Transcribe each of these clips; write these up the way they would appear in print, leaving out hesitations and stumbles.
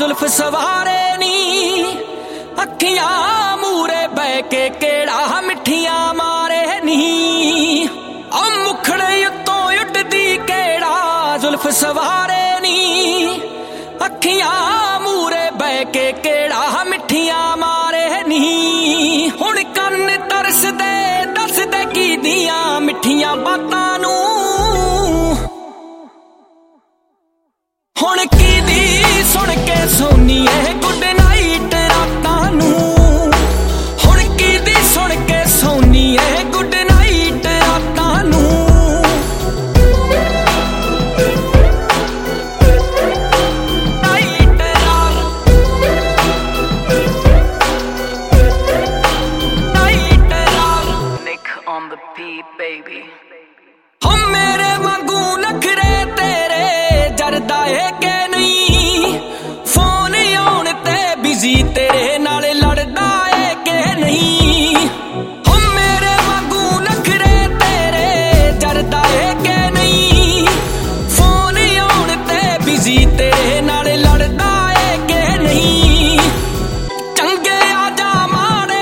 जुल्फ सवारे नी अखियां मूरे बह के केड़ा मिठियां मारे नी ओ मुखड़े उत्तों उड्डदी केड़ा जुल्फ सवारे नी अखियां मूरे बह के केड़ा मिठियां मारे नी हुण कन्न तरसदे दसदे की दियां मिठियां बातां नूं हुण की दी सुन के सोनीए गुड नाइट रातां नूं हुण की दी सुन के सोनीए गुड नाइट रातां नूं नाइट रात नाइट रात Nick on the beat, baby. हम मेरे वांगू नखरे तेरे जरदा है के नहीं फोन आउण ते बिजी तेरे नाल लड़दा है के नहीं हम मेरे वांगू नखरे तेरे जरदा है के नहीं फोन आउण ते बिजी तेरे नाल लड़दा है के नहीं चंगे आजा माड़े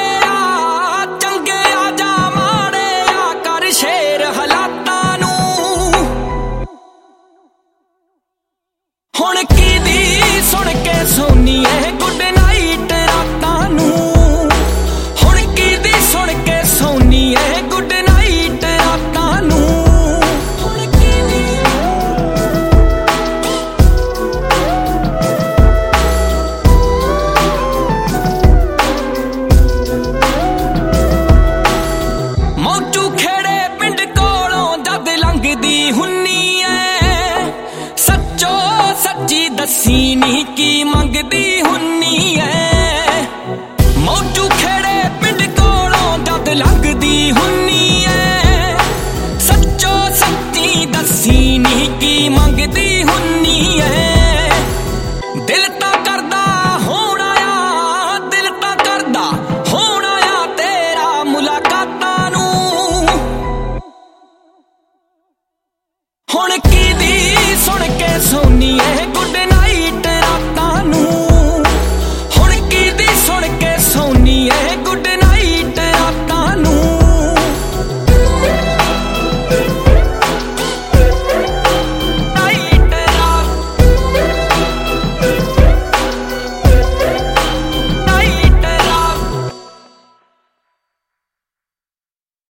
आ कर शेर हालातां नूं हुण की दी सुन के सोनीए गुड नाइट रातां नूं हुण की दी सुन के सोनीए गुड नाइट रातां नूं हुण की दी मौजू खेड़े पिंड कोलों जद लंघदी हुन्नी ऐ सच्चो सच्ची दसी नी की मंगदी हुन्नी ऐ मौजू खेड़े पिंड कोलों जद लंघदी हुन्नी ऐ सच्चो सच्ची दसी नी की